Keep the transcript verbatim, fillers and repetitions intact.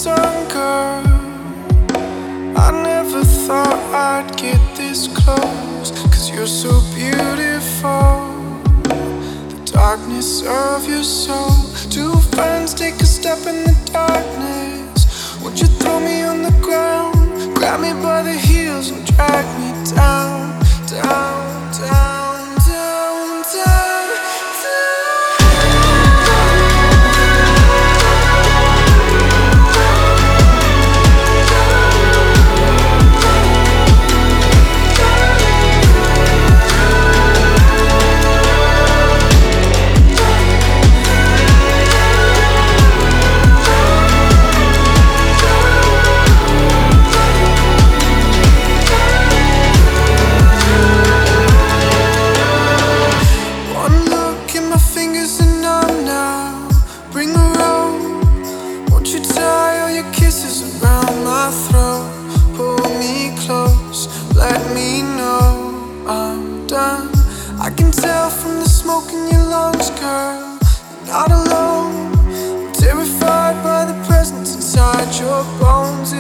done, girl. I never thought I'd get this close, 'cause you're so beautiful. The darkness of your soul. Two friends take a step in the darkness. Would you throw me on the ground, grab me by the heels and drag me down, down, down, down, down? I can tell from the smoke in your lungs, girl, you're not alone. I'm terrified by the presence inside your bones.